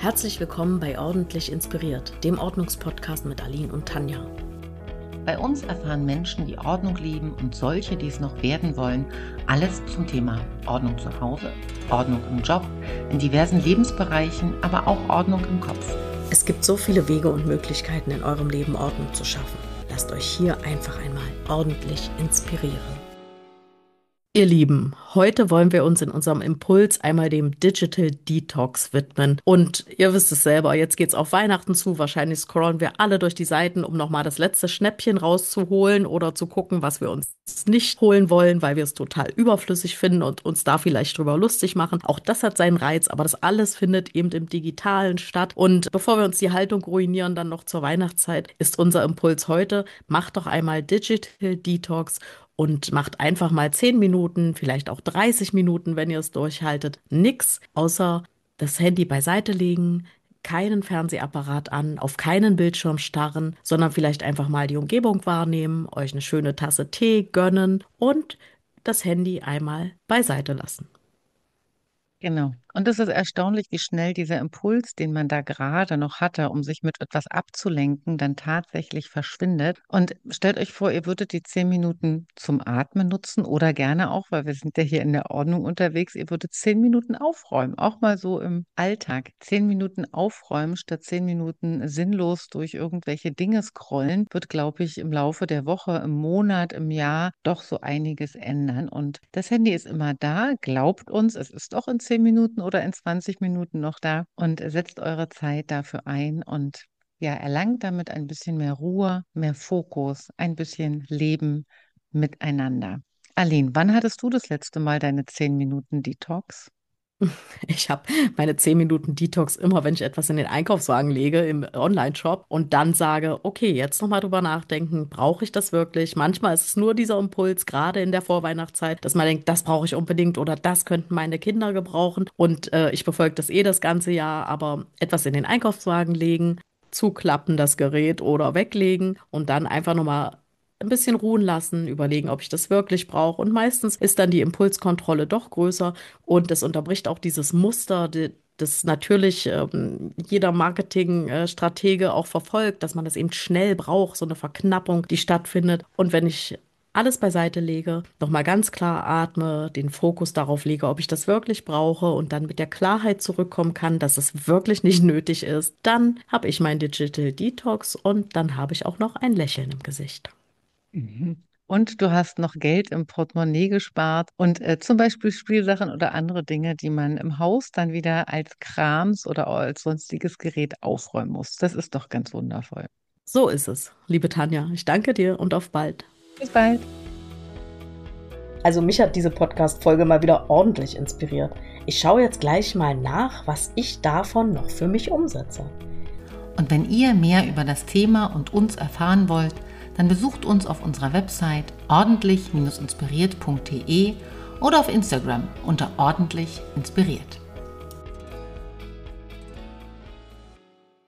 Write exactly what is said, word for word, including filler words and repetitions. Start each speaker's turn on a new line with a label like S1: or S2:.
S1: Herzlich willkommen bei Ordentlich Inspiriert, dem Ordnungspodcast mit Aline und Tanja.
S2: Bei uns erfahren Menschen, die Ordnung lieben und solche, die es noch werden wollen, alles zum Thema Ordnung zu Hause, Ordnung im Job, in diversen Lebensbereichen, aber auch Ordnung im Kopf.
S1: Es gibt so viele Wege und Möglichkeiten, in eurem Leben Ordnung zu schaffen. Lasst euch hier einfach einmal ordentlich inspirieren. Ihr Lieben, heute wollen wir uns in unserem Impuls einmal dem Digital Detox widmen. Und ihr wisst es selber, jetzt geht's auf Weihnachten zu. Wahrscheinlich scrollen wir alle durch die Seiten, um nochmal das letzte Schnäppchen rauszuholen oder zu gucken, was wir uns nicht holen wollen, weil wir es total überflüssig finden und uns da vielleicht drüber lustig machen. Auch das hat seinen Reiz, aber das alles findet eben im Digitalen statt. Und bevor wir uns die Haltung ruinieren, dann noch zur Weihnachtszeit, ist unser Impuls heute, macht doch einmal Digital Detox und macht einfach mal zehn Minuten, vielleicht auch dreißig Minuten, wenn ihr es durchhaltet, nix, außer das Handy beiseite legen, keinen Fernsehapparat an, auf keinen Bildschirm starren, sondern vielleicht einfach mal die Umgebung wahrnehmen, euch eine schöne Tasse Tee gönnen und das Handy einmal beiseite lassen.
S2: Genau. Und es ist erstaunlich, wie schnell dieser Impuls, den man da gerade noch hatte, um sich mit etwas abzulenken, dann tatsächlich verschwindet. Und stellt euch vor, ihr würdet die zehn Minuten zum Atmen nutzen oder gerne auch, weil wir sind ja hier in der Ordnung unterwegs, ihr würdet zehn Minuten aufräumen, auch mal so im Alltag. Zehn Minuten aufräumen statt zehn Minuten sinnlos durch irgendwelche Dinge scrollen, wird, glaube ich, im Laufe der Woche, im Monat, im Jahr doch so einiges ändern. Und das Handy ist immer da, glaubt uns, es ist auch in zehn Minuten oder in zwanzig Minuten noch da und setzt eure Zeit dafür ein und ja, erlangt damit ein bisschen mehr Ruhe, mehr Fokus, ein bisschen Leben miteinander. Aline, wann hattest du das letzte Mal deine zehn Minuten Detox?
S1: Ich habe meine zehn Minuten Detox immer, wenn ich etwas in den Einkaufswagen lege im Online-Shop und dann sage, okay, jetzt nochmal drüber nachdenken, brauche ich das wirklich? Manchmal ist es nur dieser Impuls, gerade in der Vorweihnachtszeit, dass man denkt, das brauche ich unbedingt oder das könnten meine Kinder gebrauchen und äh, ich befolge das eh das ganze Jahr, aber etwas in den Einkaufswagen legen, zuklappen das Gerät oder weglegen und dann einfach nochmal ein bisschen ruhen lassen, überlegen, ob ich das wirklich brauche. Und meistens ist dann die Impulskontrolle doch größer und es unterbricht auch dieses Muster, die, das natürlich ähm, jeder Marketingstratege auch verfolgt, dass man das eben schnell braucht, so eine Verknappung, die stattfindet. Und wenn ich alles beiseite lege, nochmal ganz klar atme, den Fokus darauf lege, ob ich das wirklich brauche und dann mit der Klarheit zurückkommen kann, dass es wirklich nicht nötig ist, dann habe ich mein Digital Detox und dann habe ich auch noch ein Lächeln im Gesicht.
S2: Mhm. Und du hast noch Geld im Portemonnaie gespart und äh, zum Beispiel Spielsachen oder andere Dinge, die man im Haus dann wieder als Krams oder als sonstiges Gerät aufräumen muss. Das ist doch ganz wundervoll.
S1: So ist es, liebe Tanja. Ich danke dir und auf bald.
S2: Bis bald.
S1: Also mich hat diese Podcast-Folge mal wieder ordentlich inspiriert. Ich schaue jetzt gleich mal nach, was ich davon noch für mich umsetze.
S2: Und wenn ihr mehr über das Thema und uns erfahren wollt, dann besucht uns auf unserer Website ordentlich Bindestrich inspiriert punkt de oder auf Instagram unter ordentlich inspiriert.